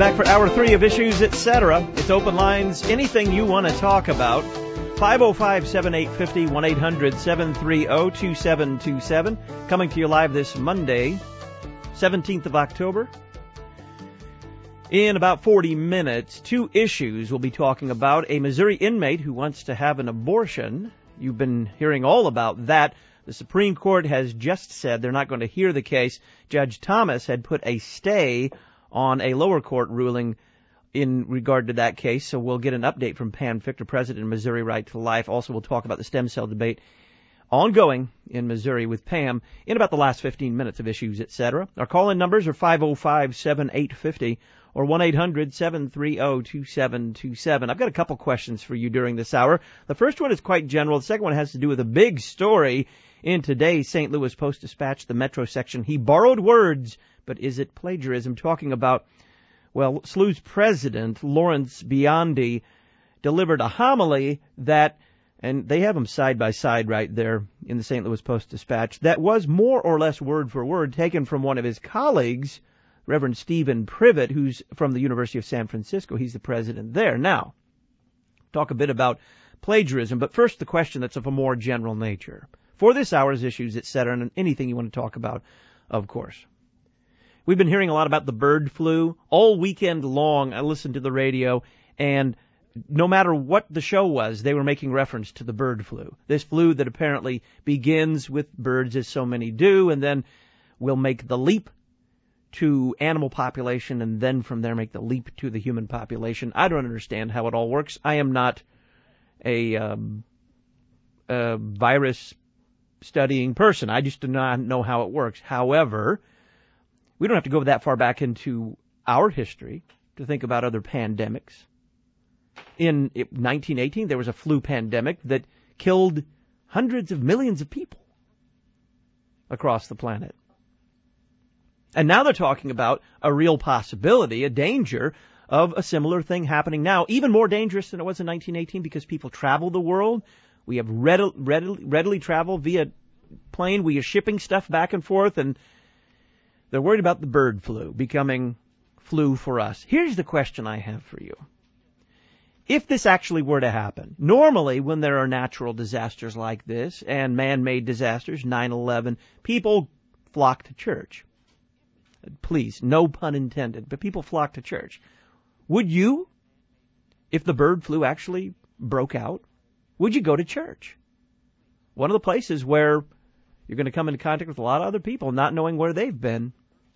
back for Hour 3 of Issues, Etc. It's open lines, anything you want to talk about. 505-7850, 1-800-730-2727. Coming to you live this Monday, 17th of October. In about 40 minutes, two issues we'll be talking about. A Missouri inmate who wants to have an abortion. You've been hearing all about that. The Supreme Court has just said they're not going to hear the case. Judge Thomas had put a stay on a lower court ruling in regard to that case, so we'll get an update from Pam Fichter, president of Missouri Right to Life. Also, we'll talk about the stem cell debate ongoing in Missouri with Pam in about the last 15 minutes of Issues, Etc. Our call-in numbers are 505-7850 or 1-800-730-2727. I've got a couple questions for you during this hour. The first one is quite general. The second one has to do with a big story in today's St. Louis Post-Dispatch, the Metro section. He borrowed words, but is it plagiarism? Talking about, well, SLU's president, Lawrence Biondi, delivered a homily that, and they have them side by side right there in the St. Louis Post-Dispatch, that was more or less word for word taken from one of his colleagues, Reverend Stephen Privet, who's from the University of San Francisco. He's the president there. Now, talk a bit about plagiarism, but first the question that's of a more general nature. For this hour's Issues, Etc., and anything you want to talk about, of course. We've been hearing a lot about the bird flu. All weekend long, I listened to the radio, and no matter what the show was, they were making reference to the bird flu. This flu that apparently begins with birds, as so many do, and then will make the leap to animal population, and then from there make the leap to the human population. I don't understand how it all works. I am not a virus studying person. I just do not know how it works. However, we don't have to go that far back into our history to think about other pandemics. In 1918, there was a flu pandemic that killed hundreds of millions of people across the planet. And now they're talking about a real possibility, a danger of a similar thing happening now, even more dangerous than it was in 1918 because people travel the world. We have readily travel via plane. We are shipping stuff back and forth, and they're worried about the bird flu becoming flu for us. Here's the question I have for you. If this actually were to happen, normally when there are natural disasters like this and man-made disasters, 9/11, people flock to church. Please, no pun intended, but people flock to church. Would you, if the bird flu actually broke out, would you go to church? One of the places where you're going to come into contact with a lot of other people not knowing where they've been.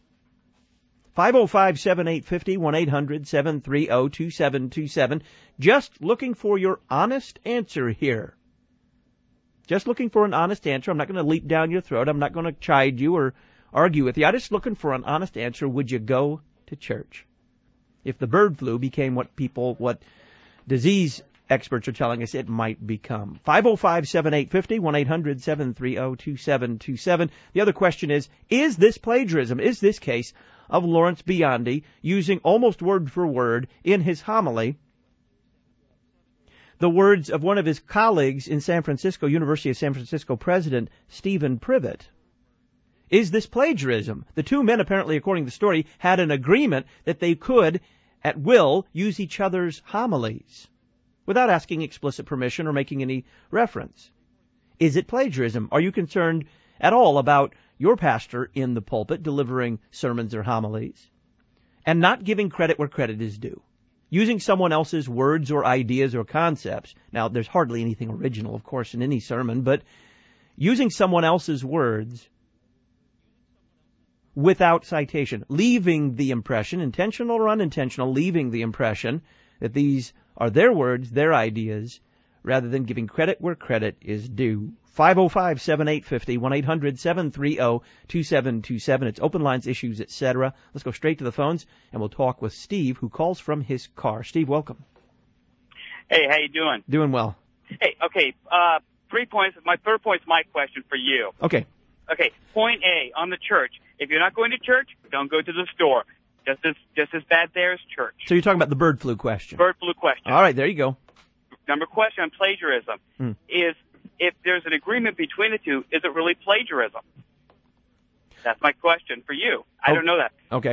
505-7850, 1-800-730-2727. Just looking for your honest answer here. Just looking for an honest answer. I'm not going to leap down your throat. I'm not going to chide you or argue with you. I'm just looking for an honest answer. Would you go to church if the bird flu became what disease experts are telling us it might become? 505-7850, 1-800-730-2727. The other question is this plagiarism? Is this case of Lawrence Biondi using almost word for word in his homily the words of one of his colleagues in San Francisco, University of San Francisco president Stephen Privet? Is this plagiarism? The two men, apparently, according to the story, had an agreement that they could, at will, use each other's homilies without asking explicit permission or making any reference. Is it plagiarism? Are you concerned at all about your pastor in the pulpit delivering sermons or homilies and not giving credit where credit is due? Using someone else's words or ideas or concepts. Now, there's hardly anything original, of course, in any sermon, but using someone else's words without citation, leaving the impression, intentional or unintentional, leaving the impression that these are their words, their ideas, rather than giving credit where credit is due. 505-7850, 1-800-730-2727. It's open lines, Issues, Etc. Let's go straight to the phones, and we'll talk with Steve, who calls from his car. Steve, welcome. Hey, how you doing? Doing well. Hey, okay, 3 points. My third point's my question for you. Okay. Okay, point A, on the church. If you're not going to church, don't go to the store. Just as bad there as church. So you're talking about the bird flu question. Bird flu question. All right, there you go. Number question on plagiarism is, if there's an agreement between the two, is it really plagiarism? That's my question for you. I don't know that. Okay.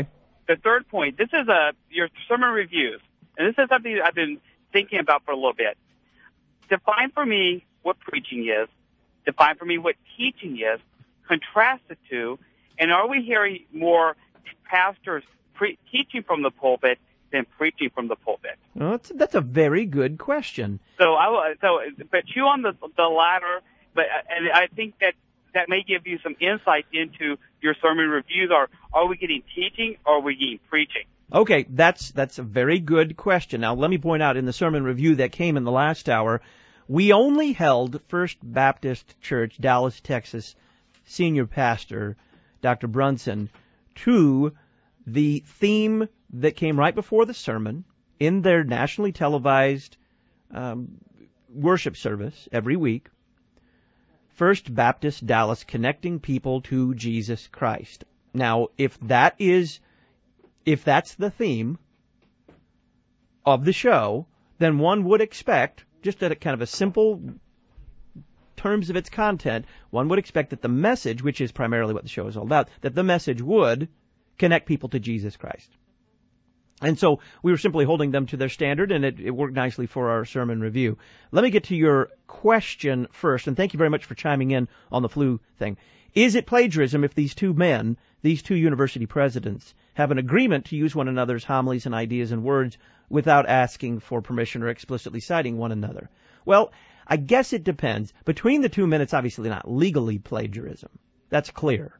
the third point, this is your sermon reviews. And this is something I've been thinking about for a little bit. Define for me what preaching is. Define for me what teaching is. Contrast the two. And are we hearing more pastors teaching from the pulpit than preaching from the pulpit? Well, that's a very good question. But chew on the latter. And I think that may give you some insight into your sermon reviews. Are we getting teaching or are we getting preaching? Okay, that's a very good question. Now, let me point out in the sermon review that came in the last hour, we only held First Baptist Church, Dallas, Texas, senior pastor, Dr. Brunson, to the theme that came right before the sermon in their nationally televised worship service every week. First Baptist Dallas, connecting people to Jesus Christ. Now, if that's the theme of the show, then one would expect, just at a kind of a simple terms of its content, one would expect that the message, which is primarily what the show is all about, that the message would connect people to Jesus Christ. And so we were simply holding them to their standard, and it worked nicely for our sermon review. Let me get to your question first, and thank you very much for chiming in on the flu thing. Is it plagiarism if these two men, these two university presidents, have an agreement to use one another's homilies and ideas and words without asking for permission or explicitly citing one another? Well, I guess it depends. Between the two men, it's obviously not legally plagiarism. That's clear.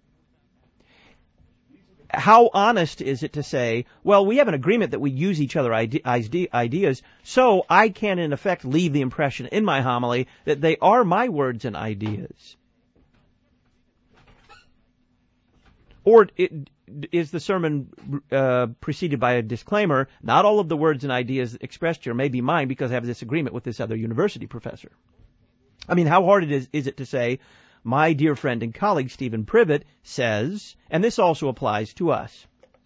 How honest is it to say, well, we have an agreement that we use each other's ideas, so I can, in effect, leave the impression in my homily that they are my words and ideas? Or is the sermon preceded by a disclaimer, not all of the words and ideas expressed here may be mine because I have this agreement with this other university professor? I mean, how hard is it to say, my dear friend and colleague Stephen Privet says, and this also applies to us.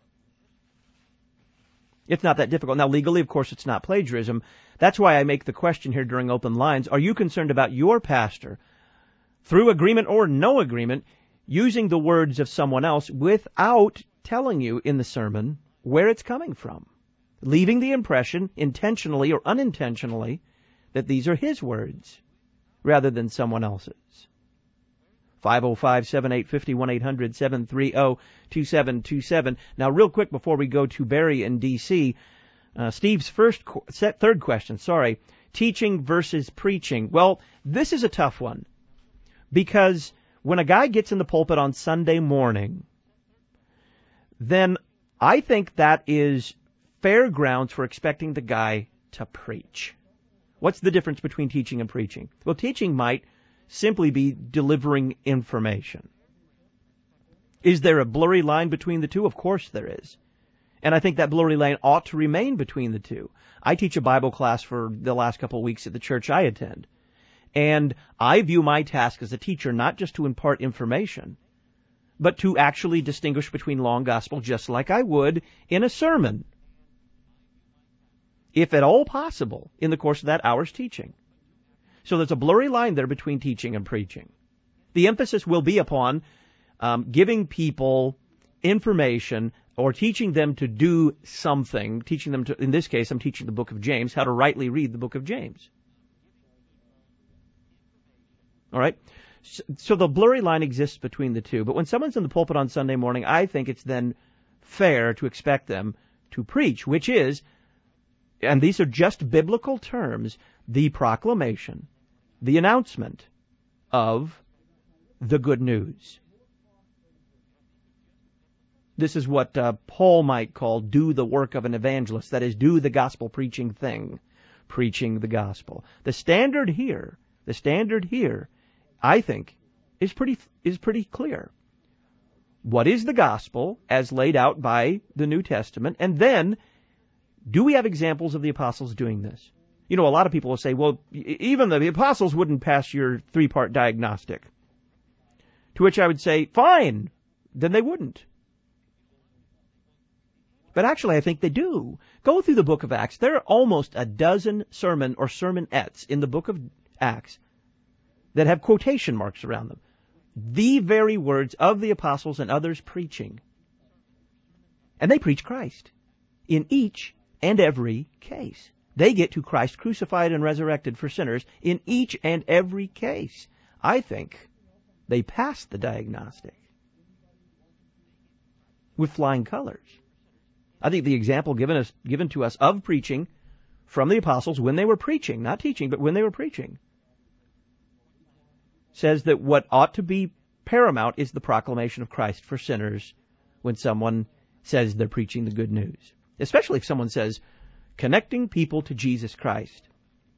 It's not that difficult. Now, legally, of course, it's not plagiarism. That's why I make the question here during open lines. Are you concerned about your pastor, through agreement or no agreement, using the words of someone else without telling you in the sermon where it's coming from, leaving the impression, intentionally or unintentionally, that these are his words rather than someone else's? 505-7850, 1-800-730-2727. Now, real quick before we go to Barry in D.C., Steve's third question, teaching versus preaching. Well, this is a tough one because when a guy gets in the pulpit on Sunday morning, then I think that is fair grounds for expecting the guy to preach. What's the difference between teaching and preaching? Well, teaching might simply be delivering information. Is there a blurry line between the two? Of course there is. And I think that blurry line ought to remain between the two. I teach a Bible class for the last couple of weeks at the church I attend. And I view my task as a teacher not just to impart information, but to actually distinguish between law and gospel just like I would in a sermon, if at all possible, in the course of that hour's teaching. So there's a blurry line there between teaching and preaching. The emphasis will be upon giving people information or teaching them to do something, teaching them to, in this case, I'm teaching the book of James, how to rightly read the book of James. All right? So the blurry line exists between the two. But when someone's in the pulpit on Sunday morning, I think it's then fair to expect them to preach, which is, and these are just biblical terms, the proclamation, the announcement of the good news. This is what Paul might call do the work of an evangelist, that is, do the gospel preaching thing, preaching the gospel. The standard here, I think, is pretty clear. What is the gospel as laid out by the New Testament? And then, do we have examples of the apostles doing this? You know, a lot of people will say, well, even the apostles wouldn't pass your 3-part diagnostic. To which I would say, fine, then they wouldn't. But actually, I think they do. Go through the book of Acts. There are almost a dozen sermonettes in the book of Acts that have quotation marks around them. The very words of the apostles and others preaching. And they preach Christ in each and every case. They get to Christ crucified and resurrected for sinners in each and every case. I think they passed the diagnostic with flying colors. I think the example given to us of preaching from the apostles when they were preaching, not teaching, but when they were preaching, says that what ought to be paramount is the proclamation of Christ for sinners when someone says they're preaching the good news. Especially if someone says, connecting people to Jesus Christ.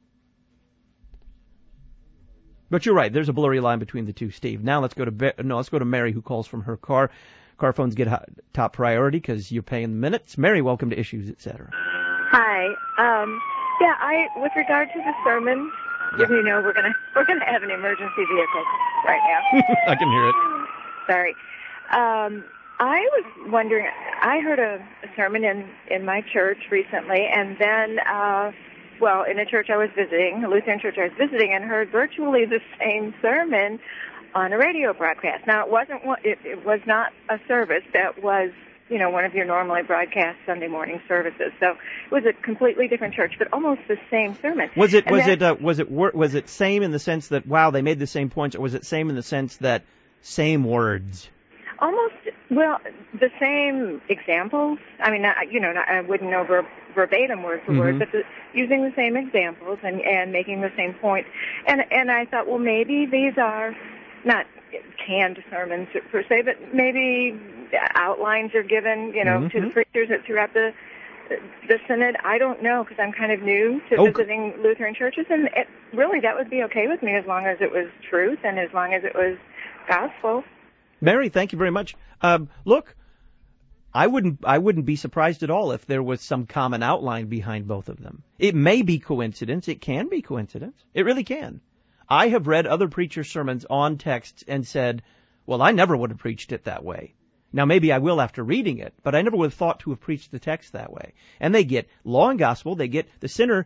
But you're right, there's a blurry line between the two, Steve. Now let's go to Mary, who calls from her car. Car phones get top priority because you're paying the minutes. Mary, welcome to Issues, etc. Hi. With regard to the sermon, you know, we're gonna have an emergency vehicle right now. I can hear it. Sorry. I was wondering, I heard a sermon in my church recently, and then, in a church I was visiting, a Lutheran church I was visiting, and heard virtually the same sermon on a radio broadcast. Now, it was not a service that was, you know, one of your normally broadcast Sunday morning services. So it was a completely different church, but almost the same sermon. Was it same in the sense that, wow, they made the same points, or was it same in the sense that same words? Almost, the same examples. I mean, I wouldn't know verbatim word for word, but using the same examples and making the same point. And I thought, well, maybe these are not canned sermons per se, but maybe outlines are given, you know, to the preachers throughout the synod. I don't know, because I'm kind of new to visiting Lutheran churches, and really that would be okay with me as long as it was truth and as long as it was gospel. Mary, thank you very much. Look, I wouldn't be surprised at all if there was some common outline behind both of them. It may be coincidence. It can be coincidence. It really can. I have read other preachers' sermons on texts and said, well, I never would have preached it that way. Now, maybe I will after reading it, but I never would have thought to have preached the text that way. And they get law and gospel. They get the sinner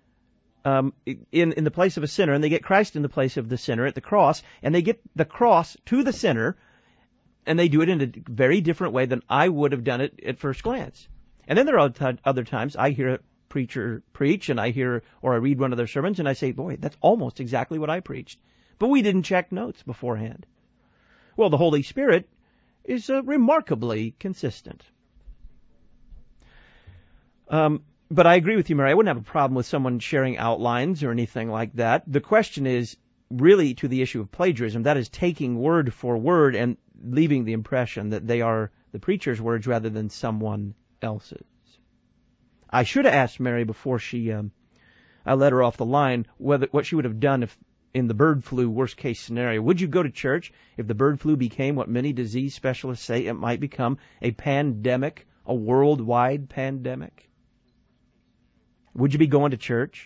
in the place of a sinner, and they get Christ in the place of the sinner at the cross, and they get the cross to the sinner, and they do it in a very different way than I would have done it at first glance. And then there are other times I hear a preacher preach, and I read one of their sermons, and I say, boy, that's almost exactly what I preached. But we didn't check notes beforehand. Well, the Holy Spirit is remarkably consistent. But I agree with you, Mary. I wouldn't have a problem with someone sharing outlines or anything like that. The question is really to the issue of plagiarism. That is taking word for word and leaving the impression that they are the preacher's words rather than someone else's. I should have asked Mary before I let her off the line what she would have done if in the bird flu worst case scenario. Would you go to church if the bird flu became what many disease specialists say it might become, a pandemic, a worldwide pandemic? Would you be going to church?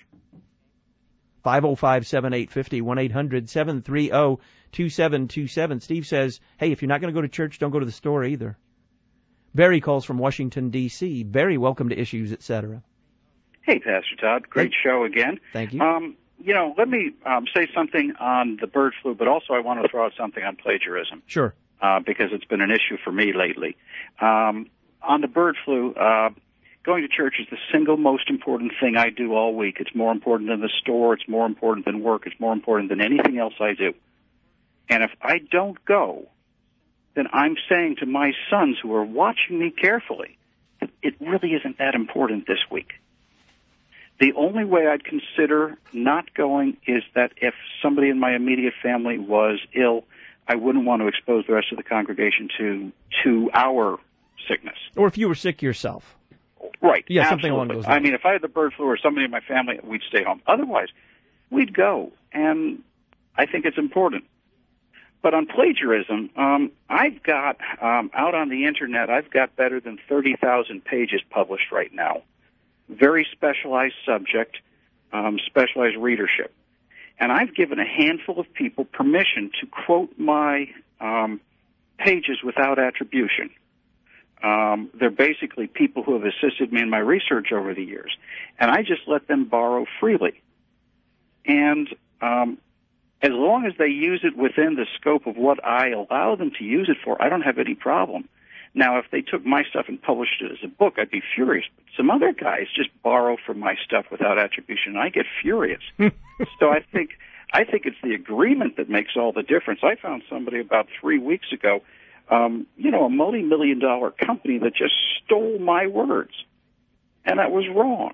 505-7850, 1-800-730-2727. Steve says, hey, if you're not going to go to church, don't go to the store either. Barry calls from Washington, D.C. Barry, welcome to Issues, etc. Hey, Pastor Todd. Great show again. Thank you. Let me say something on the bird flu, but also I want to throw out something on plagiarism. Sure. Because it's been an issue for me lately. On the bird flu, going to church is the single most important thing I do all week. It's more important than the store. It's more important than work. It's more important than anything else I do. And if I don't go, then I'm saying to my sons who are watching me carefully that it really isn't that important this week. The only way I'd consider not going is that if somebody in my immediate family was ill, I wouldn't want to expose the rest of the congregation to our sickness. Or if you were sick yourself. Right. Yeah, absolutely. something along those lines. I mean, if I had the bird flu or somebody in my family, we'd stay home. Otherwise, we'd go. And I think it's important. But on plagiarism, I've got, out on the Internet, I've got better than 30,000 pages published right now. Very specialized subject, specialized readership. And I've given a handful of people permission to quote my pages without attribution. They're basically people who have assisted me in my research over the years. And I just let them borrow freely. And as long as they use it within the scope of what I allow them to use it for, I don't have any problem. Now, if they took my stuff and published it as a book, I'd be furious. But some other guys just borrow from my stuff without attribution, and I get furious. So I think it's the agreement that makes all the difference. I found somebody about 3 weeks ago, a multi-million-dollar company that just stole my words, and that was wrong.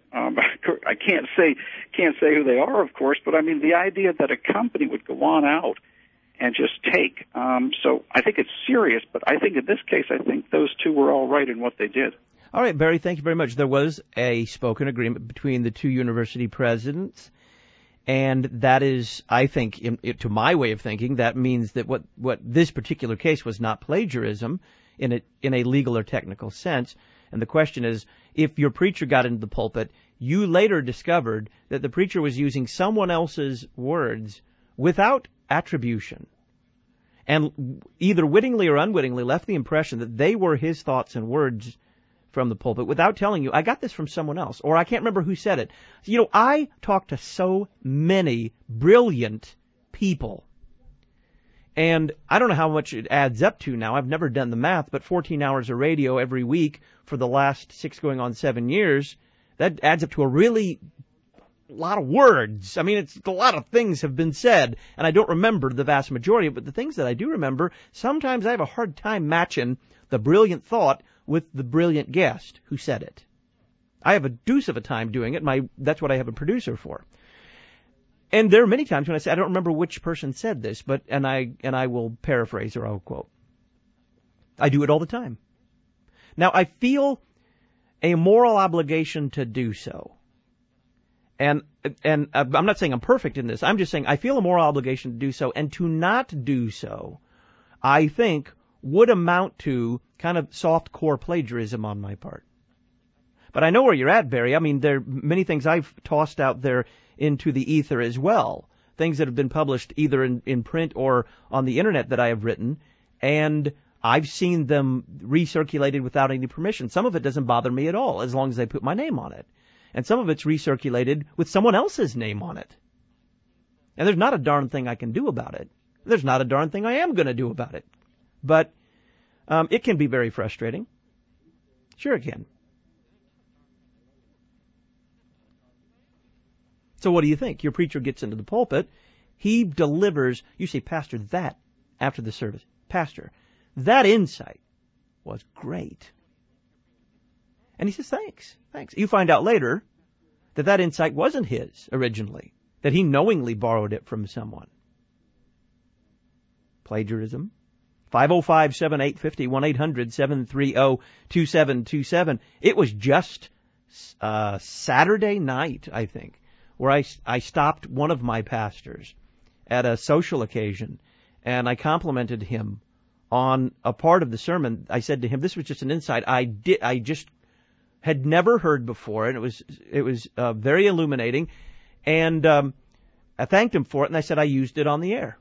I can't say who they are, of course, but I mean the idea that a company would go on out and just take. So I think it's serious, but I think in this case, I think those two were all right in what they did. All right, Barry, thank you very much. There was a spoken agreement between the two university presidents, and that is, I think, to my way of thinking, that means that what this particular case was not plagiarism in a legal or technical sense. And the question is, if your preacher got into the pulpit, you later discovered that the preacher was using someone else's words without attribution, and either wittingly or unwittingly left the impression that they were his thoughts and words from the pulpit without telling you, I got this from someone else, or I can't remember who said it. I talk to so many brilliant people, and I don't know how much it adds up to now. I've never done the math, but 14 hours of radio every week for the last 6 going on 7 years, that adds up to a really lot of words. I mean, it's a lot of things have been said, and I don't remember the vast majority, but the things that I do remember, sometimes I have a hard time matching the brilliant thought with the brilliant guest who said it. I have a deuce of a time doing it. That's what I have a producer for. And there are many times when I say, I don't remember which person said this, and I will paraphrase or I'll quote. I do it all the time. Now, I feel a moral obligation to do so. And I'm not saying I'm perfect in this. I'm just saying I feel a moral obligation to do so, and to not do so, I think, would amount to kind of soft-core plagiarism on my part. But I know where you're at, Barry. I mean, there are many things I've tossed out there into the ether as well, things that have been published either in print or on the Internet that I have written, and I've seen them recirculated without any permission. Some of it doesn't bother me at all, as long as they put my name on it. And some of it's recirculated with someone else's name on it. And there's not a darn thing I can do about it. There's not a darn thing I am going to do about it. But it can be very frustrating. Sure it can. So what do you think? Your preacher gets into the pulpit. He delivers, you say, Pastor, that, after the service, Pastor, that insight was great. And he says, thanks. You find out later that insight wasn't his originally, that he knowingly borrowed it from someone. Plagiarism. 505-7850, 1-800-730-2727. It was just Saturday night, I think, where I stopped one of my pastors at a social occasion, and I complimented him on a part of the sermon. I said to him, this was just an insight I just had never heard before, and it was very illuminating, and I thanked him for it, and I said I used it on the air.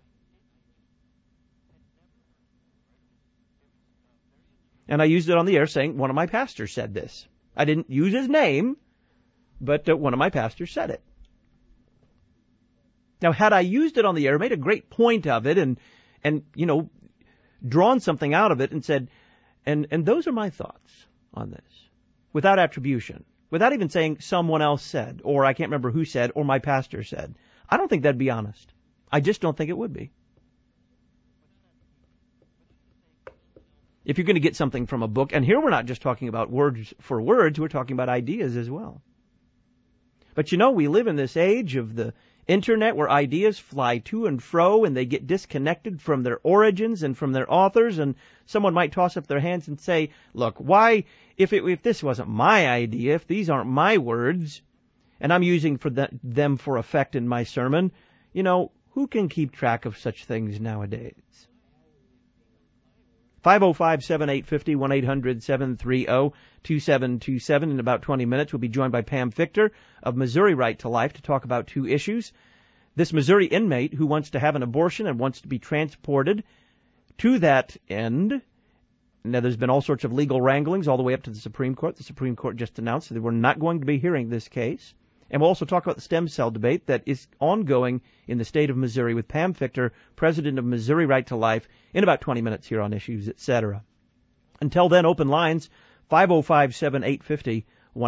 And I used it on the air saying one of my pastors said this. I didn't use his name, but one of my pastors said it. Now, had I used it on the air, made a great point of it, and drawn something out of it and said, and those are my thoughts on this, without attribution, without even saying someone else said, or I can't remember who said, or my pastor said, I don't think that'd be honest. I just don't think it would be. If you're going to get something from a book, and here we're not just talking about words for words, we're talking about ideas as well. But we live in this age of the Internet where ideas fly to and fro and they get disconnected from their origins and from their authors, and someone might toss up their hands and say, look, why, if this wasn't my idea, if these aren't my words, and I'm using them for effect in my sermon, who can keep track of such things nowadays? 505-7850, 1-800-730-2727. In about 20 minutes, we'll be joined by Pam Fichter of Missouri Right to Life to talk about two issues. This Missouri inmate who wants to have an abortion and wants to be transported to that end. Now, there's been all sorts of legal wranglings all the way up to the Supreme Court. The Supreme Court just announced that we're not going to be hearing this case. And we'll also talk about the stem cell debate that is ongoing in the state of Missouri with Pam Fichter, president of Missouri Right to Life, in about 20 minutes here on Issues, Etc. Until then, open lines, 505-7850,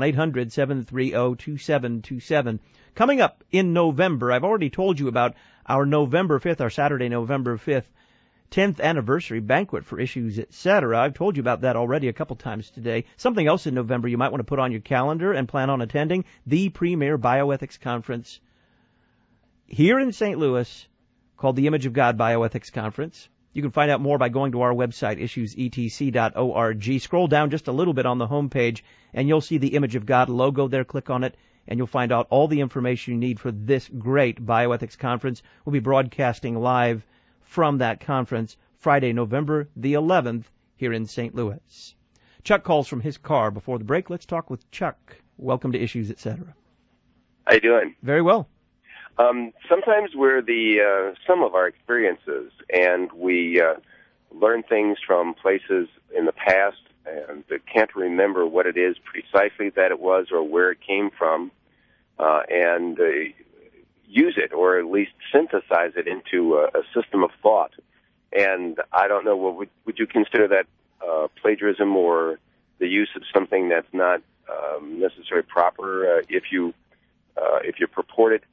1-800-730-2727. Coming up in November, I've already told you about our November 5th, our Saturday, November 5th, 10th anniversary banquet for Issues, etc. I've told you about that already a couple times today. Something else in November you might want to put on your calendar and plan on attending, the premier bioethics conference here in St. Louis called the Image of God Bioethics Conference. You can find out more by going to our website, issuesetc.org. Scroll down just a little bit on the homepage, and you'll see the Image of God logo there. Click on it, and you'll find out all the information you need for this great bioethics conference. We'll be broadcasting live from that conference Friday, November the 11th, here in St. Louis. Chuck calls from his car before the break. Let's talk with Chuck. Welcome to Issues, etc. How you doing? Very well. Sometimes we're the sum of our experiences, and we learn things from places in the past and can't remember what it is precisely that it was or where it came from, and use it, or at least synthesize it into a system of thought. And I don't know, would you consider that plagiarism or the use of something that's not necessarily proper if you purport it?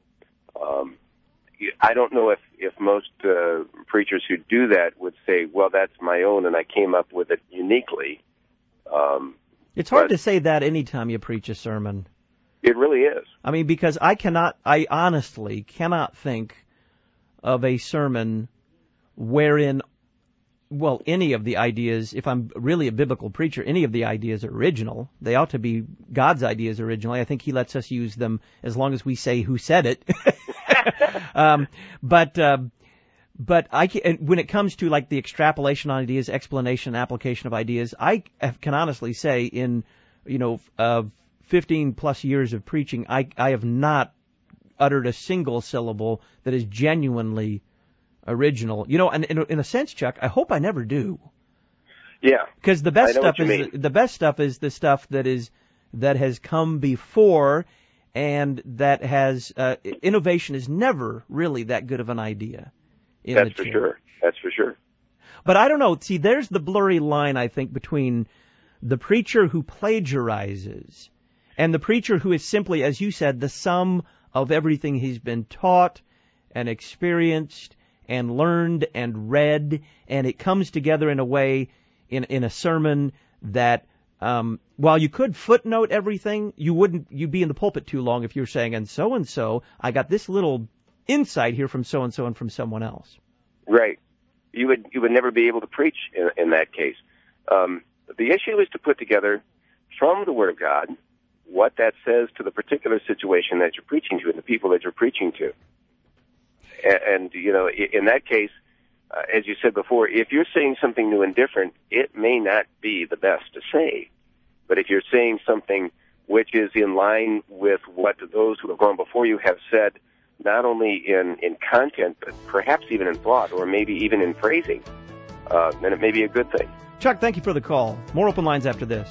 I don't know if most preachers who do that would say, well, that's my own and I came up with it uniquely. It's hard to say that anytime you preach a sermon. It really is. I mean, because I honestly cannot think of a sermon wherein, well, any of the ideas, if I'm really a biblical preacher, any of the ideas are original. They ought to be God's ideas originally. I think He lets us use them as long as we say who said it. But when it comes to like the extrapolation on ideas, explanation, application of ideas, I can honestly say in, 15 plus years of preaching, I have not uttered a single syllable that is genuinely original. And in a sense, Chuck, I hope I never do. Yeah. Because the best stuff is the stuff that has come before, and that has innovation is never really that good of an idea. That's for sure. That's for sure. But I don't know. See, there's the blurry line, I think, between the preacher who plagiarizes and the preacher who is simply, as you said, the sum of everything he's been taught and experienced and learned and read, and it comes together in a way in a sermon that while you could footnote everything, you'd be in the pulpit too long if you're saying, and so, I got this little insight here from so-and-so and from someone else. Right. You would never be able to preach in that case. The issue is to put together from the Word of God what that says to the particular situation that you're preaching to and the people that you're preaching to. And in that case, as you said before, if you're saying something new and different, it may not be the best to say. But if you're saying something which is in line with what those who have gone before you have said, not only in content, but perhaps even in thought, or maybe even in phrasing, then it may be a good thing. Chuck, thank you for the call. More open lines after this.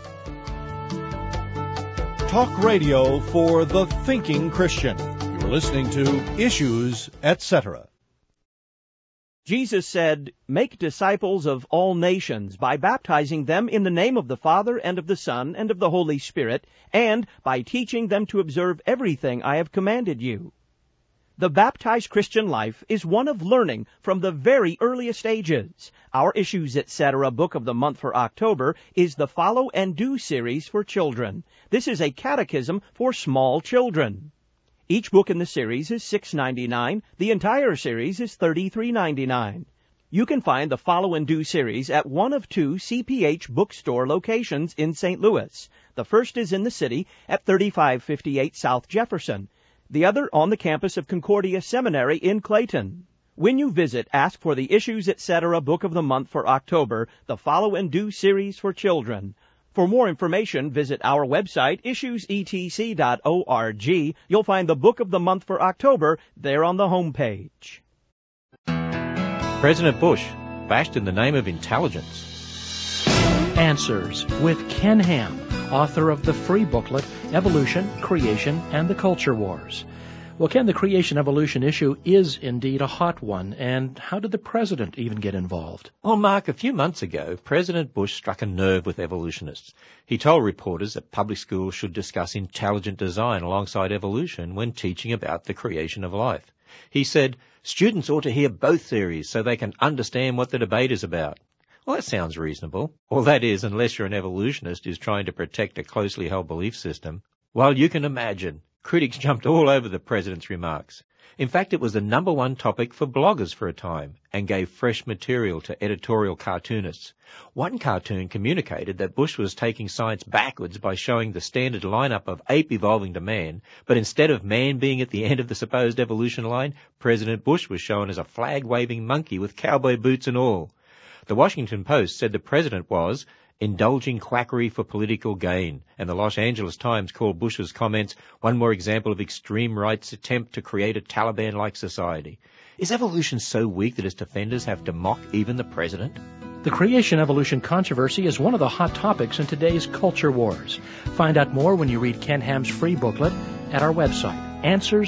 Talk radio for the thinking Christian. You're listening to Issues, etc. Jesus said, "Make disciples of all nations by baptizing them in the name of the Father and of the Son and of the Holy Spirit, and by teaching them to observe everything I have commanded you." The baptized Christian life is one of learning from the very earliest ages. Our Issues, etc. book of the month for October is the Follow and Do series for children. This is a catechism for small children. Each book in the series is $6.99. The entire series is $33.99. You can find the Follow and Do series at one of two CPH bookstore locations in St. Louis. The first is in the city at 3558 South Jefferson. The other on the campus of Concordia Seminary in Clayton. When you visit, ask for the Issues, etc. book of the month for October, the Follow and Do series for children. For more information, visit our website, issuesetc.org. You'll find the book of the month for October there on the homepage. President Bush, bashed in the name of intelligence. Answers with Ken Ham, author of the free booklet, Evolution, Creation, and the Culture Wars. Well, Ken, the creation-evolution issue is indeed a hot one. And how did the president even get involved? Well, Mark, a few months ago, President Bush struck a nerve with evolutionists. He told reporters that public schools should discuss intelligent design alongside evolution when teaching about the creation of life. He said, students ought to hear both theories so they can understand what the debate is about. Well, that sounds reasonable. All that is, unless you're an evolutionist who's trying to protect a closely held belief system. Well, you can imagine. Critics jumped all over the president's remarks. In fact, it was the number one topic for bloggers for a time and gave fresh material to editorial cartoonists. One cartoon communicated that Bush was taking science backwards by showing the standard lineup of ape evolving to man, but instead of man being at the end of the supposed evolution line, President Bush was shown as a flag-waving monkey with cowboy boots and all. The Washington Post said the president was indulging quackery for political gain, and the Los Angeles Times called Bush's comments one more example of extreme right's attempt to create a Taliban-like society. Is evolution so weak that its defenders have to mock even the president? The creation-evolution controversy is one of the hot topics in today's culture wars. Find out more when you read Ken Ham's free booklet at our website,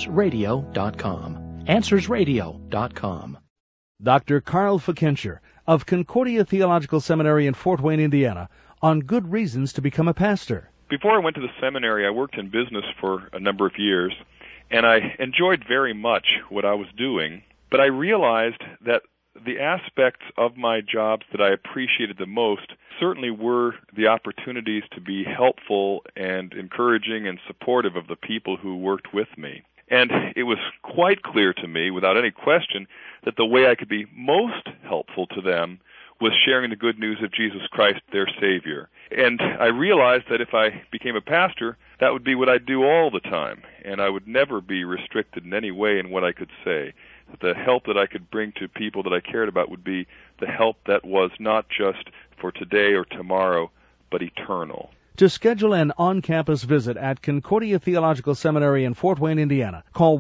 AnswersRadio.com. AnswersRadio.com. Dr. Carl Fickenscher of Concordia Theological Seminary in Fort Wayne, Indiana, on good reasons to become a pastor. Before I went to the seminary, I worked in business for a number of years, and I enjoyed very much what I was doing, but I realized that the aspects of my jobs that I appreciated the most certainly were the opportunities to be helpful and encouraging and supportive of the people who worked with me. And it was quite clear to me, without any question, that the way I could be most helpful to them was sharing the good news of Jesus Christ, their Savior. And I realized that if I became a pastor, that would be what I'd do all the time, and I would never be restricted in any way in what I could say. The help that I could bring to people that I cared about would be the help that was not just for today or tomorrow, but eternal. To schedule an on-campus visit at Concordia Theological Seminary in Fort Wayne, Indiana, call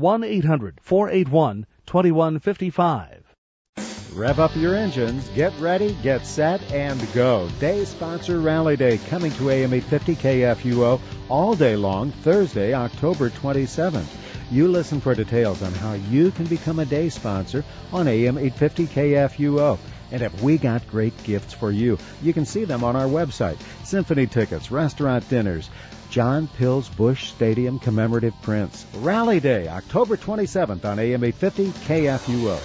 1-800-481-2155. Rev up your engines, get ready, get set, and go. Day sponsor Rally Day coming to AM 850 KFUO all day long, Thursday, October 27th. You listen for details on how you can become a day sponsor on AM 850 KFUO. And have we got great gifts for you? You can see them on our website. Symphony tickets, restaurant dinners, John Pills Busch Stadium commemorative prints. Rally Day, October 27th on AM 850 KFUO.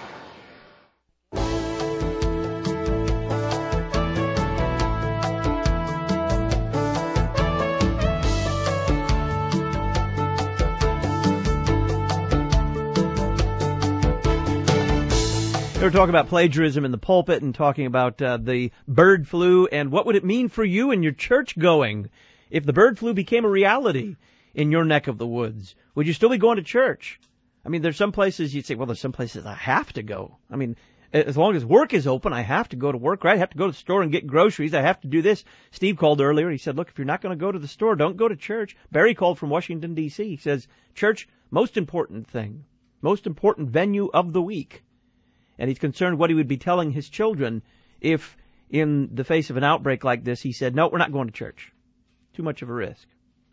They were talking about plagiarism in the pulpit and talking about the bird flu and what would it mean for you and your church going if the bird flu became a reality in your neck of the woods. Would you still be going to church? I mean, there's some places you'd say, well, there's some places I have to go. I mean, as long as work is open, I have to go to work, right? I have to go to the store and get groceries. I have to do this. Steve called earlier. He said, look, if you're not going to go to the store, don't go to church. Barry called from Washington, D.C. He says, church, most important thing, most important venue of the week. And he's concerned what he would be telling his children if, in the face of an outbreak like this, he said, no, we're not going to church. Too much of a risk.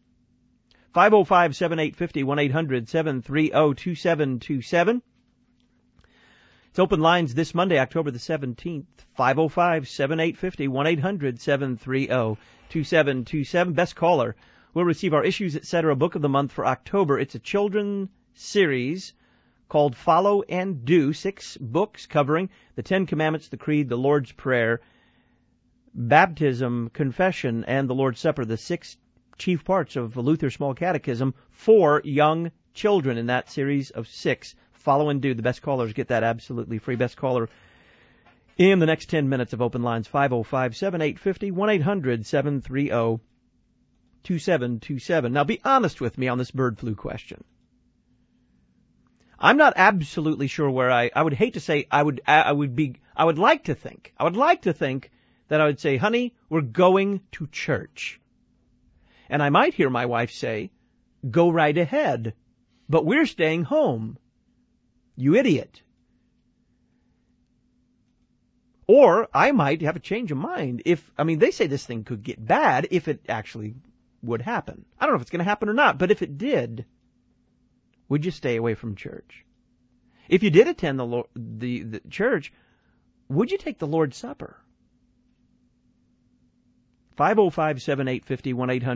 505-7850, 1-800-730-2727. It's open lines this Monday, October the 17th. 505-7850, 1-800-730-2727. Best caller will receive our Issues, Etc. Book of the Month for October. It's a children's series called Follow and Do, 6 books covering the 10 Commandments, the Creed, the Lord's Prayer, baptism, confession, and the Lord's Supper, the 6 chief parts of Luther's Small Catechism for young children in that series of 6. Follow and Do. The best callers get that absolutely free. Best caller in the next 10 minutes of open lines, 505-7850, 1-800-730-2727. Now, be honest with me on this bird flu question. I'm not absolutely sure where I would hate to say I would like to think that I would say, honey, we're going to church. And I might hear my wife say, go right ahead, but we're staying home. You idiot. Or I might have a change of mind they say this thing could get bad if it actually would happen. I don't know if it's going to happen or not, but if it did, would you stay away from church? If you did attend the church, would you take the Lord's Supper? 505-7850,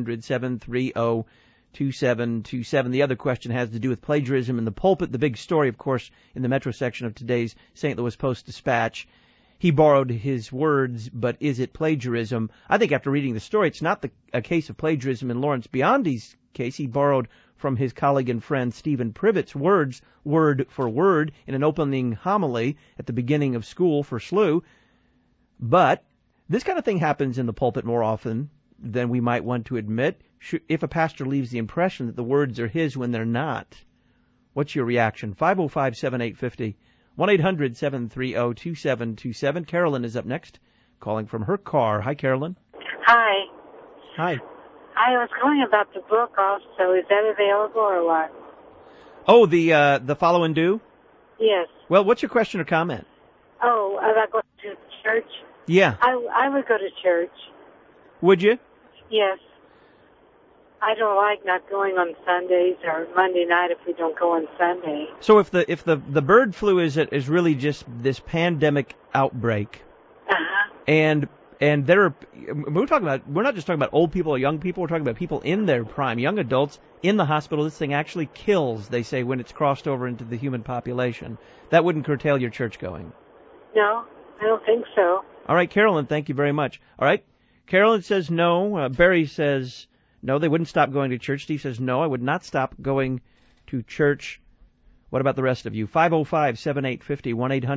1-800-730-2727. The other question has to do with plagiarism in the pulpit. The big story, of course, in the Metro section of today's St. Louis Post-Dispatch. He borrowed his words, but is it plagiarism? I think after reading the story, it's not a case of plagiarism in Lawrence Biondi's case. He borrowed from his colleague and friend Stephen Privett's words, word for word, in an opening homily at the beginning of school for SLU. But this kind of thing happens in the pulpit more often than we might want to admit. If a pastor leaves the impression that the words are his when they're not, what's your reaction? 505-7850, 1-800-730-2727. Carolyn is up next, calling from her car. Hi, Carolyn. Hi. Hi. I was calling about the book also. Is that available or what? Oh, the Follow and Do? Yes. Well, what's your question or comment? Oh, about going to church? Yeah. I would go to church. Would you? Yes. I don't like not going on Sundays or Monday night if we don't go on Sunday. So if the bird flu is really just this pandemic outbreak, and we're not just talking about old people or young people, we're talking about people in their prime, young adults in the hospital. This thing actually kills, they say, when it's crossed over into the human population. That wouldn't curtail your church going. No, I don't think so. All right, Carolyn, thank you very much. All right, Carolyn says no. Barry says no, they wouldn't stop going to church. Steve says no, I would not stop going to church. What about the rest of you? 505-7850,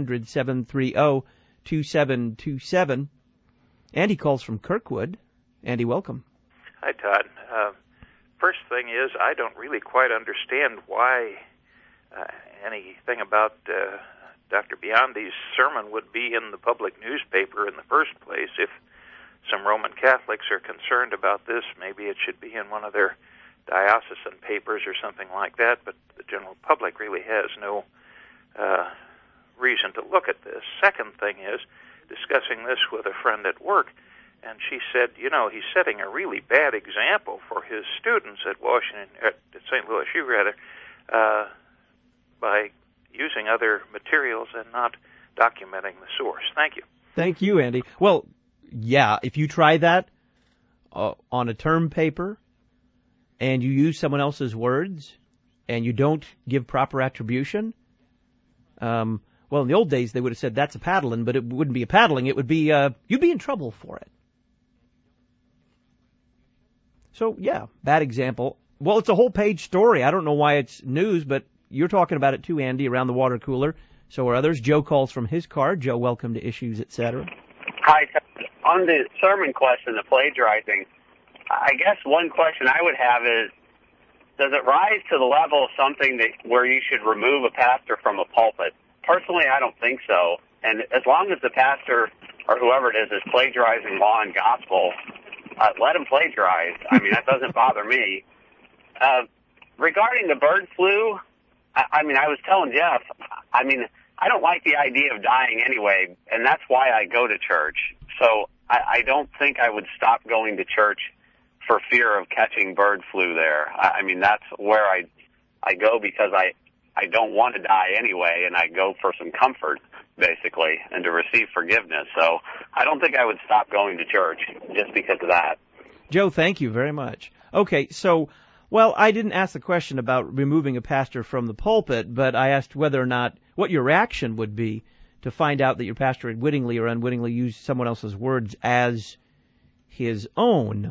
1-800-730-2727. Andy calls from Kirkwood. Andy, welcome. Hi, Todd. First thing is, I don't really quite understand why anything about Dr. Biondi's sermon would be in the public newspaper in the first place. If some Roman Catholics are concerned about this, maybe it should be in one of their diocesan papers or something like that, but the general public really has no reason to look at this. Second thing is, discussing this with a friend at work, and she said, you know, he's setting a really bad example for his students at St. Louis U, by using other materials and not documenting the source. Thank you. Thank you, Andy. Well, yeah, if you try that on a term paper and you use someone else's words and you don't give proper attribution, well, in the old days they would have said that's a paddling, but it wouldn't be a paddling. It would be you'd be in trouble for it. So, yeah, bad example. Well, it's a whole page story. I don't know why it's news, but you're talking about it too, Andy, around the water cooler. So are others. Joe calls from his car. Joe, welcome to Issues, etc. Hi. On the sermon question, the plagiarizing, I guess one question I would have is, does it rise to the level of something where you should remove a pastor from a pulpit? Personally, I don't think so. And as long as the pastor or whoever it is plagiarizing law and gospel, let him plagiarize. I mean, that doesn't bother me. Regarding the bird flu, I was telling Jeff, I don't like the idea of dying anyway, and that's why I go to church. So I don't think I would stop going to church for fear of catching bird flu there. That's where I go because I don't want to die anyway, and I go for some comfort, basically, and to receive forgiveness. So I don't think I would stop going to church just because of that. Joe, thank you very much. Okay, so, well, I didn't ask the question about removing a pastor from the pulpit, but I asked whether or not, what your reaction would be to find out that your pastor had wittingly or unwittingly used someone else's words as his own.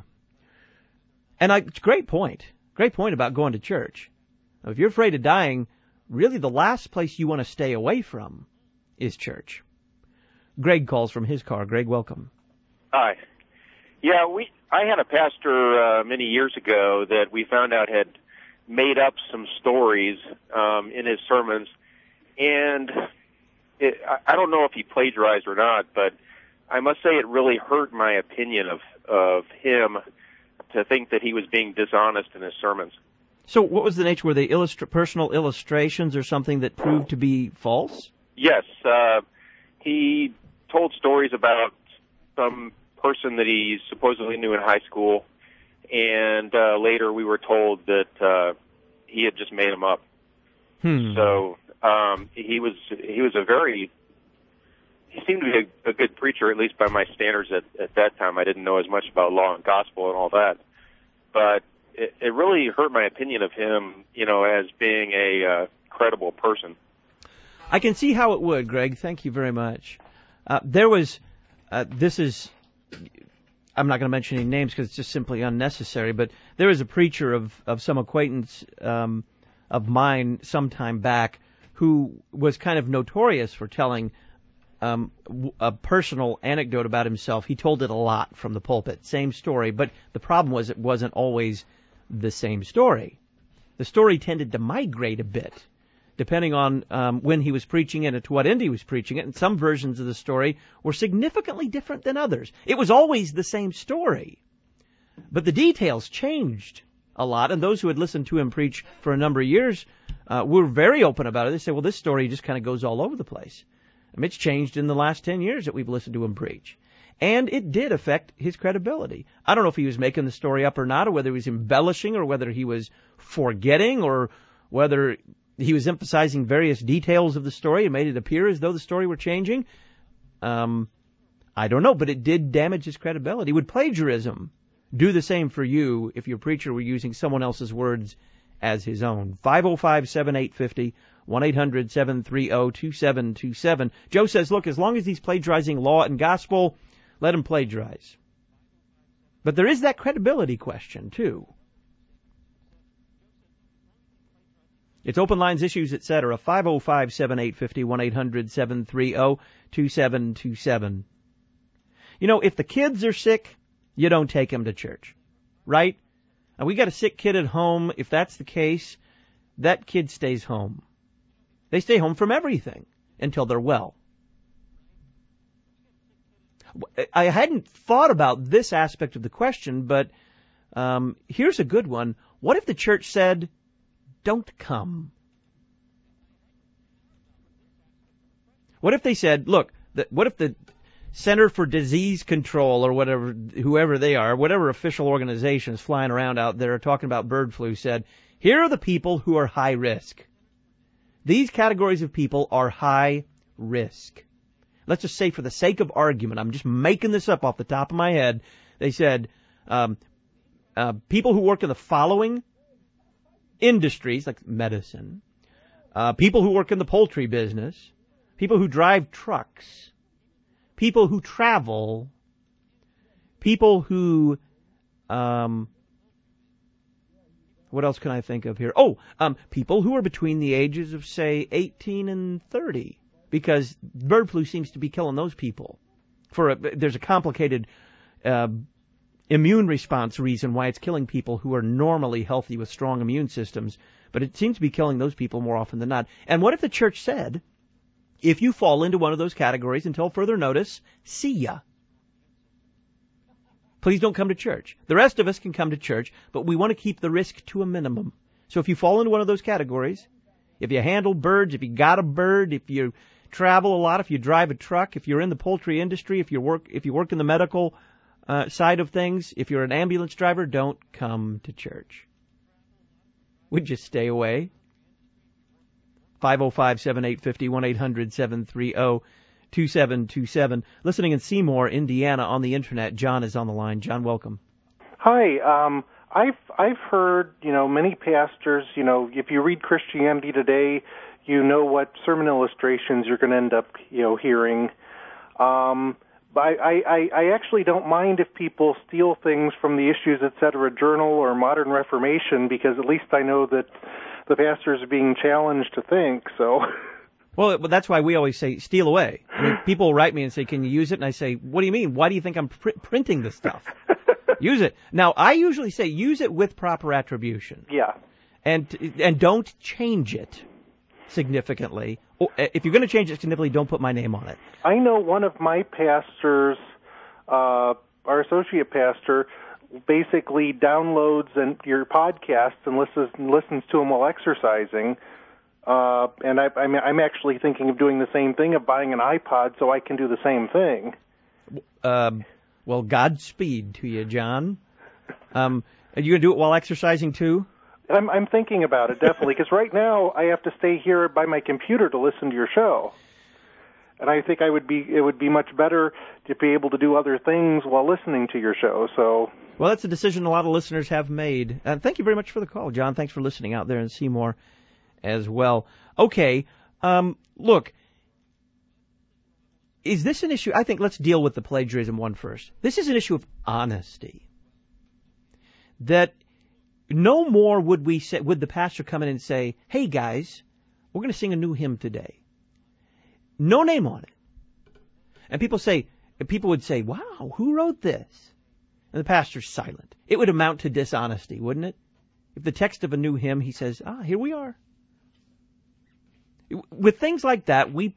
And great point. Great point about going to church. Now, if you're afraid of dying, really the last place you want to stay away from is church. Greg calls from his car. Greg, welcome. Hi. Yeah, I had a pastor many years ago that we found out had made up some stories in his sermons, and I don't know if he plagiarized or not, but I must say it really hurt my opinion of him to think that he was being dishonest in his sermons. So what was the nature? Were they personal illustrations or something that proved to be false? Yes. He told stories about some person that he supposedly knew in high school, and later we were told that he had just made them up. So he seemed to be a good preacher, at least by my standards at that time. I didn't know as much about law and gospel and all that, but it really hurt my opinion of him, as being a credible person. I can see how it would, Greg. Thank you very much. There was, I'm not going to mention any names because it's just simply unnecessary, but there was a preacher of some acquaintance of mine some time back who was kind of notorious for telling a personal anecdote about himself. He told it a lot from the pulpit, same story, but the problem was it wasn't always the same story. The story tended to migrate a bit, depending on when he was preaching it and to what end he was preaching it, and some versions of the story were significantly different than others. It was always the same story, but the details changed a lot, and those who had listened to him preach for a number of years were very open about it. They said, well, this story just kind of goes all over the place. It's changed in the last 10 years that we've listened to him preach. And it did affect his credibility. I don't know if he was making the story up or not, or whether he was embellishing, or whether he was forgetting, or whether he was emphasizing various details of the story and made it appear as though the story were changing. I don't know, but it did damage his credibility. Would plagiarism do the same for you if your preacher were using someone else's words as his own? 505-7850, 1-800-730-2727. Joe says, look, as long as he's plagiarizing law and gospel, let him plagiarize. But there is that credibility question, too. It's open lines, issues, etc. 505-7850, 1-800-730-2727. If the kids are sick, you don't take them to church, right? And we got a sick kid at home. If that's the case, that kid stays home. They stay home from everything until they're well. I hadn't thought about this aspect of the question, but here's a good one. What if the church said, don't come? What if they said, look, what if the Center for Disease Control or whatever, whoever they are, whatever official organizations flying around out there talking about bird flu said, here are the people who are high risk. These categories of people are high risk. Let's just say for the sake of argument, I'm just making this up off the top of my head. They said, people who work in the following industries, like medicine, people who work in the poultry business, people who drive trucks, people who travel, people who, what else can I think of here? People who are between the ages of, say, 18 and 30, because bird flu seems to be killing those people. There's a complicated immune response reason why it's killing people who are normally healthy with strong immune systems, but it seems to be killing those people more often than not. And what if the church said, if you fall into one of those categories until further notice, see ya. Please don't come to church. The rest of us can come to church, but we want to keep the risk to a minimum. So if you fall into one of those categories, if you handle birds, if you got a bird, if you travel a lot, if you drive a truck, if you're in the poultry industry, if you work in the medical side of things, if you're an ambulance driver, don't come to church. Would you stay away? 505-7850, 1-800-730-2727. Listening in Seymour, Indiana on the internet. John is on the line. John, welcome. Hi. I've heard, many pastors, if you read Christianity Today, you know what sermon illustrations you're going to end up, hearing. But I actually don't mind if people steal things from the Issues, Etc. Journal or Modern Reformation, because at least I know that the pastors are being challenged to think, so. Well, that's why we always say, steal away. I mean, people write me and say, can you use it? And I say, what do you mean? Why do you think I'm printing this stuff? Use it. Now, I usually say, use it with proper attribution. Yeah. And don't change it significantly. Or if you're going to change it significantly, don't put my name on it. I know one of my pastors, our associate pastor, basically downloads your podcasts and listens to them while exercising. And I'm actually thinking of doing the same thing, of buying an iPod so I can do the same thing. Well, Godspeed to you, John. Are you going to do it while exercising too? I'm thinking about it, definitely, because right now I have to stay here by my computer to listen to your show. And I think it would be much better to be able to do other things while listening to your show. So, well, that's a decision a lot of listeners have made. And thank you very much for the call, John. Thanks for listening out there in Seymour as well. Okay, look, is this an issue? I think let's deal with the plagiarism one first. This is an issue of honesty. That no more would the pastor come in and say, hey guys, we're going to sing a new hymn today. No name on it. And people would say, wow, who wrote this? And the pastor's silent. It would amount to dishonesty, wouldn't it? If the text of a new hymn, he says, here we are. With things like that, we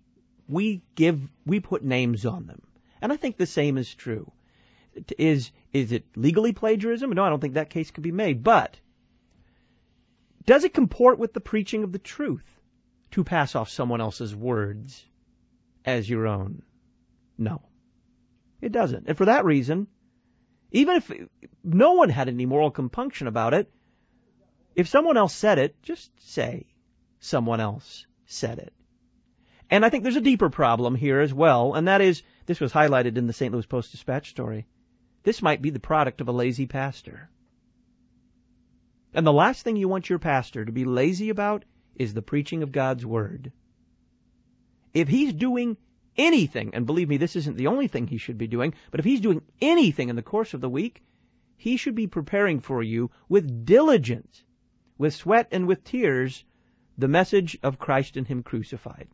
put names on them. And I think the same is true. Is it legally plagiarism? No, I don't think that case could be made. But does it comport with the preaching of the truth to pass off someone else's words as your own? No, it doesn't. And for that reason, even if no one had any moral compunction about it, if someone else said it, just say someone else said it. And I think there's a deeper problem here as well, and that is, this was highlighted in the St. Louis Post-Dispatch story. This might be the product of a lazy pastor. And the last thing you want your pastor to be lazy about is the preaching of God's Word. If he's doing anything, and believe me, this isn't the only thing he should be doing, but if he's doing anything in the course of the week, he should be preparing for you with diligence, with sweat and with tears, the message of Christ and Him crucified.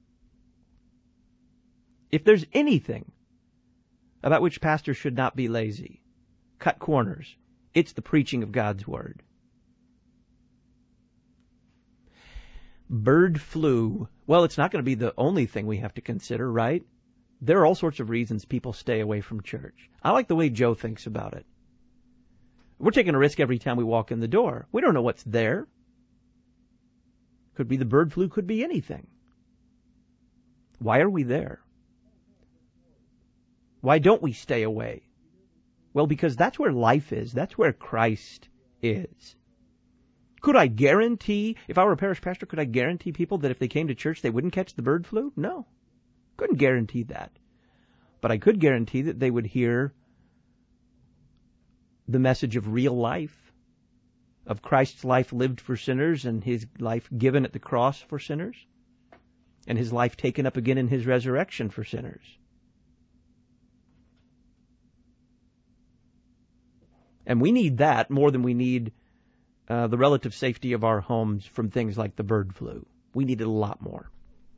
If there's anything about which pastors should not be lazy, cut corners, it's the preaching of God's Word. Bird flu. Well, it's not going to be the only thing we have to consider, right? There are all sorts of reasons people stay away from church. I like the way Joe thinks about it. We're taking a risk every time we walk in the door. We don't know what's there. Could be the bird flu, could be anything. Why are we there? Why don't we stay away? Well, because that's where life is. That's where Christ is. Could I guarantee, if I were a parish pastor, could I guarantee people that if they came to church they wouldn't catch the bird flu? No. Couldn't guarantee that. But I could guarantee that they would hear the message of real life, of Christ's life lived for sinners and His life given at the cross for sinners, and His life taken up again in His resurrection for sinners. And we need that more than we need the relative safety of our homes from things like the bird flu. We need it a lot more.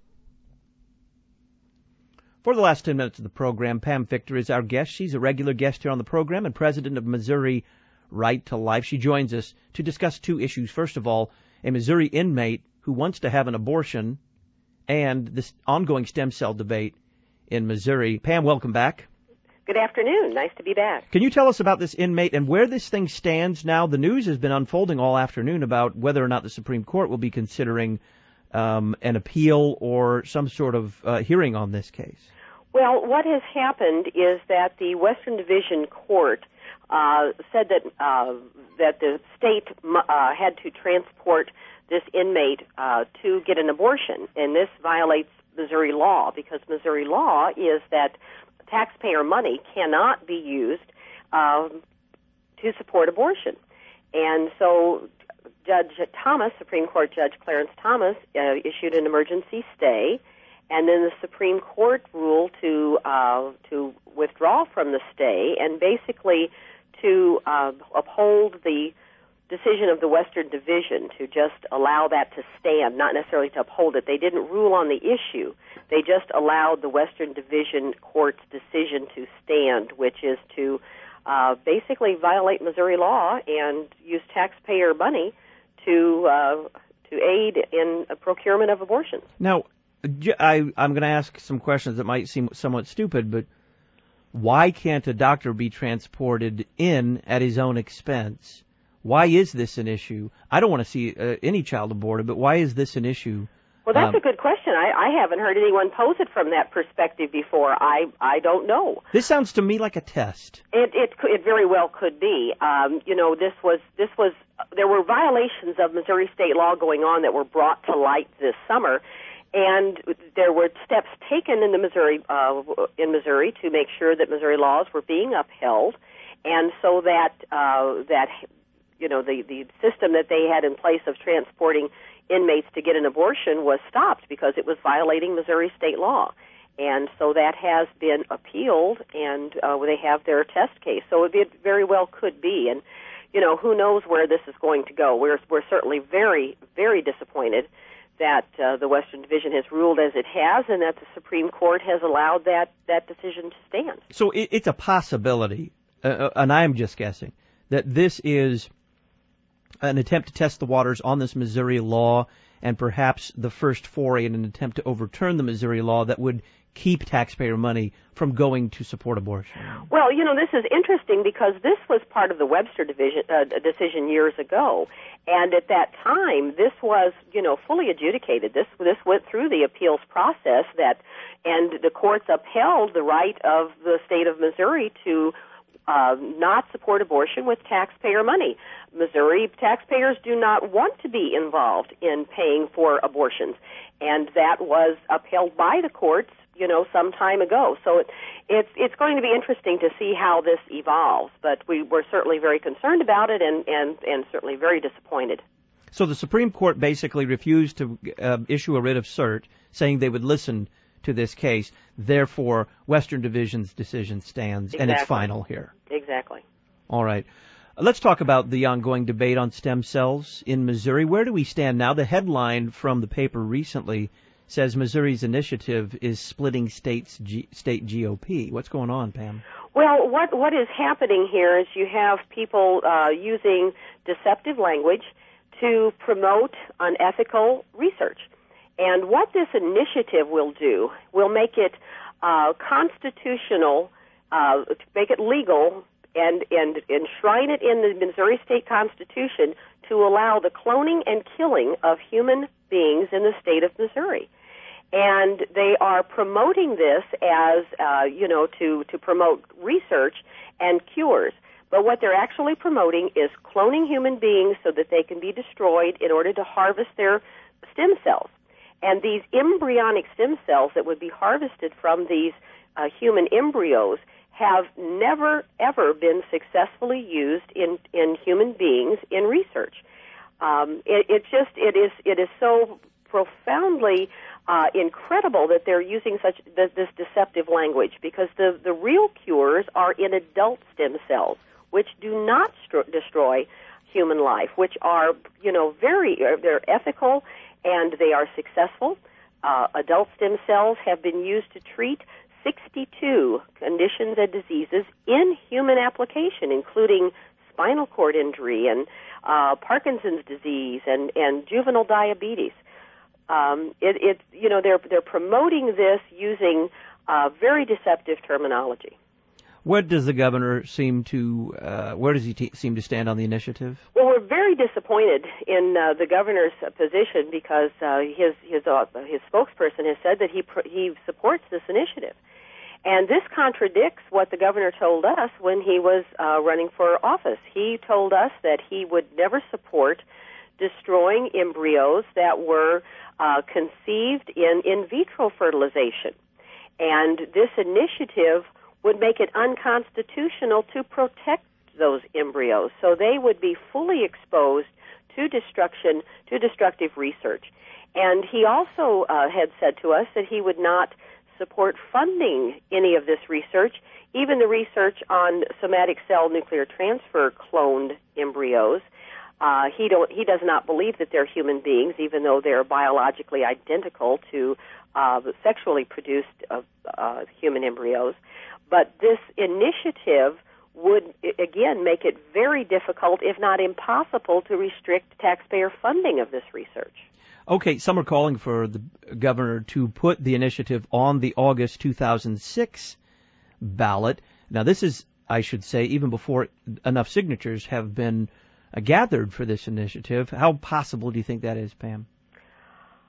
For the last 10 minutes of the program, Pam Fichter is our guest. She's a regular guest here on the program and president of Missouri Right to Life. She joins us to discuss two issues. First of all, a Missouri inmate who wants to have an abortion and this ongoing stem cell debate in Missouri. Pam, welcome back. Good afternoon. Nice to be back. Can you tell us about this inmate and where this thing stands now? The news has been unfolding all afternoon about whether or not the Supreme Court will be considering an appeal or some sort of hearing on this case. Well, what has happened is that the Western Division Court said that the state had to transport this inmate to get an abortion, and this violates Missouri law because Missouri law is that taxpayer money cannot be used to support abortion. And so Judge Thomas, Supreme Court Judge Clarence Thomas, issued an emergency stay, and then the Supreme Court ruled to withdraw from the stay and basically to uphold the decision of the Western Division, to just allow that to stand, not necessarily to uphold it. They didn't rule on the issue. They just allowed the Western Division Court's decision to stand, which is to basically violate Missouri law and use taxpayer money to aid in a procurement of abortions. Now, I'm going to ask some questions that might seem somewhat stupid, but why can't a doctor be transported in at his own expense? Why is this an issue? I don't want to see any child aborted, but why is this an issue Well, that's a good question. I haven't heard anyone pose it from that perspective before. I don't know. This sounds to me like a test. It very well could be. There were violations of Missouri state law going on that were brought to light this summer, and there were steps taken in Missouri to make sure that Missouri laws were being upheld, and so that the system that they had in place of transporting inmates to get an abortion was stopped because it was violating Missouri state law. And so that has been appealed, and they have their test case. So it very well could be. And, who knows where this is going to go. We're certainly very, very disappointed that the Western Division has ruled as it has, and that the Supreme Court has allowed that decision to stand. So it's a possibility, and I'm just guessing, that this is an attempt to test the waters on this Missouri law, and perhaps the first foray in an attempt to overturn the Missouri law that would keep taxpayer money from going to support abortion. Well, this is interesting because this was part of the Webster decision years ago, and at that time, this was, fully adjudicated. This went through the appeals process and the courts upheld the right of the state of Missouri to not support abortion with taxpayer money. Missouri taxpayers do not want to be involved in paying for abortions, and that was upheld by the courts, some time ago. So it's going to be interesting to see how this evolves, but we were certainly very concerned about it and certainly very disappointed. So the Supreme Court basically refused to issue a writ of cert, saying they would listen to this case. Therefore, Western Division's decision stands, and it's final here. Exactly. All right. Let's talk about the ongoing debate on stem cells in Missouri. Where do we stand now? The headline from the paper recently says Missouri's initiative is splitting state GOP. What's going on, Pam? Well, what is happening here is you have people using deceptive language to promote unethical research. And what this initiative will do will make it constitutional, make it legal, and enshrine it in the Missouri State Constitution to allow the cloning and killing of human beings in the state of Missouri. And they are promoting this as, to promote research and cures. But what they're actually promoting is cloning human beings so that they can be destroyed in order to harvest their stem cells. And these embryonic stem cells that would be harvested from these human embryos have never, ever been successfully used in human beings in research. It is so profoundly incredible that they're using this deceptive language, because the real cures are in adult stem cells, which do not destroy human life, which are they're ethical and they are successful. Adult stem cells have been used to treat 62 conditions and diseases in human application, including spinal cord injury and Parkinson's disease and juvenile diabetes. They're promoting this using very deceptive terminology. What does the governor seem to? Where does he seem to stand on the initiative? Well, we're very disappointed in the governor's position because his spokesperson has said that he supports this initiative, and this contradicts what the governor told us when he was running for office. He told us that he would never support destroying embryos that were conceived in vitro fertilization, and this initiative would make it unconstitutional to protect those embryos, so they would be fully exposed to destructive research. And he also had said to us that he would not support funding any of this research, even the research on somatic cell nuclear transfer cloned embryos. He does not believe that they're human beings, even though they're biologically identical to sexually produced human embryos. But this initiative would, again, make it very difficult, if not impossible, to restrict taxpayer funding of this research. Okay, some are calling for the governor to put the initiative on the August 2006 ballot. Now, this is, I should say, even before enough signatures have been gathered for this initiative. How possible do you think that is, Pam?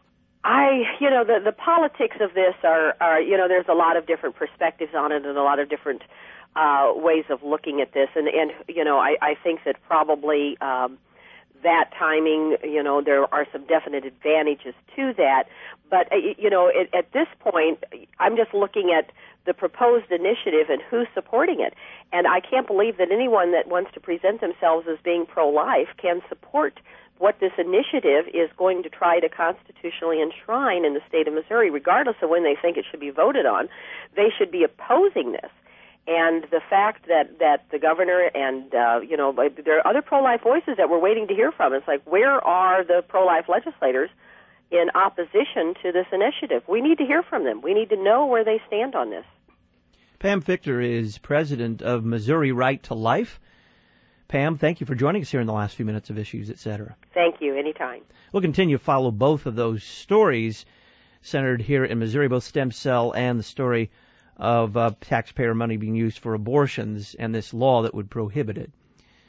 The politics of this are, there's a lot of different perspectives on it and a lot of different ways of looking at this. And I think that probably that timing, there are some definite advantages to that. But, at this point, I'm just looking at the proposed initiative and who's supporting it. And I can't believe that anyone that wants to present themselves as being pro-life can support what this initiative is going to try to constitutionally enshrine in the state of Missouri, regardless of when they think it should be voted on. They should be opposing this. And the fact that the governor and, there are other pro-life voices that we're waiting to hear from. It's like, where are the pro-life legislators in opposition to this initiative? We need to hear from them. We need to know where they stand on this. Pam Fichter is president of Missouri Right to Life. Pam, thank you for joining us here in the last few minutes of Issues, Etc. Thank you. Anytime. We'll continue to follow both of those stories centered here in Missouri, both stem cell and the story of taxpayer money being used for abortions and this law that would prohibit it.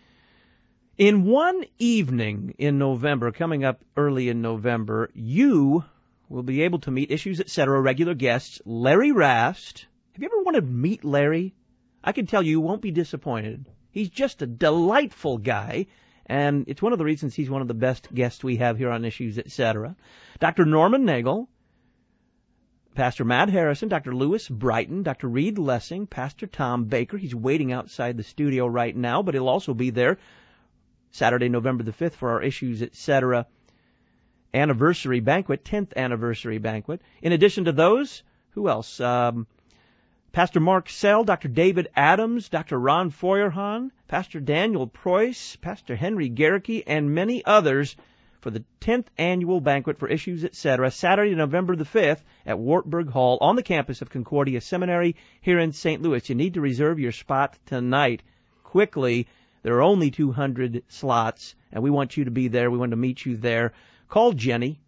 In one evening in November, coming up early in November, you will be able to meet Issues, Etc. regular guests, Larry Rast. Have you ever wanted to meet Larry? I can tell you won't be disappointed. He's just a delightful guy, and it's one of the reasons he's one of the best guests we have here on Issues, Etc. Dr. Norman Nagel, Pastor Matt Harrison, Dr. Lewis Brighton, Dr. Reed Lessing, Pastor Tom Baker. He's waiting outside the studio right now, but he'll also be there Saturday, November the 5th for our Issues, Etc. anniversary banquet, 10th anniversary banquet. In addition to those, who else? Pastor Mark Sell, Dr. David Adams, Dr. Ron Feuerhahn, Pastor Daniel Preuss, Pastor Henry Garricky, and many others for the 10th annual banquet for Issues, Etc., Saturday, November the 5th at Wartburg Hall on the campus of Concordia Seminary here in St. Louis. You need to reserve your spot tonight quickly. There are only 200 slots, and we want you to be there. We want to meet you there. Call Jenny,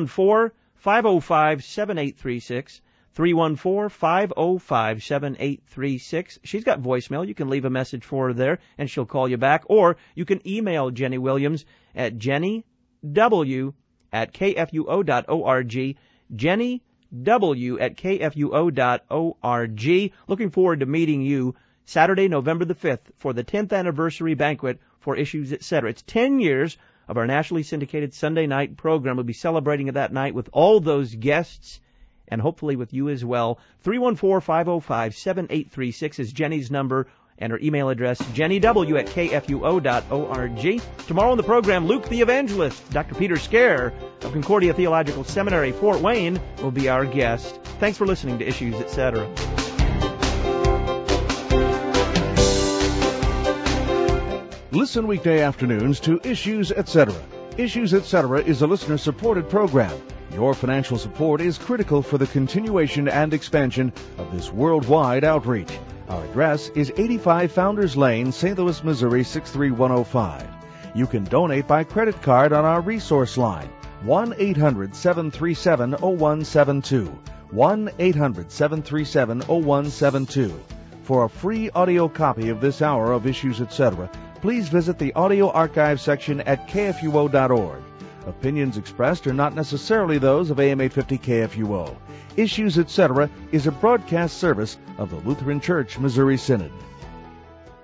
314-505-7836. 314-505-7836. She's got voicemail. You can leave a message for her there, and she'll call you back. Or you can email Jenny Williams at jennyw@kfuo.org. jennyw@kfuo.org. Looking forward to meeting you Saturday, November the 5th for the 10th anniversary banquet for Issues, Etc. It's 10 years of our nationally syndicated Sunday night program. We'll be celebrating that night with all those guests and hopefully with you as well. 314-505-7836 is Jenny's number, and her email address, jennyw@kfuo.org. Tomorrow on the program, Luke the Evangelist. Dr. Peter Scare of Concordia Theological Seminary, Fort Wayne, will be our guest. Thanks for listening to Issues, Etc. Listen weekday afternoons to Issues, Etc. Issues, Etc. is a listener-supported program. Your financial support is critical for the continuation and expansion of this worldwide outreach. Our address is 85 Founders Lane, St. Louis, Missouri, 63105. You can donate by credit card on our resource line, 1-800-737-0172, 1-800-737-0172. For a free audio copy of this hour of Issues, Etc., please visit the audio archive section at kfuo.org. Opinions expressed are not necessarily those of AM 850 KFUO. Issues, Etc. is a broadcast service of the Lutheran Church Missouri Synod.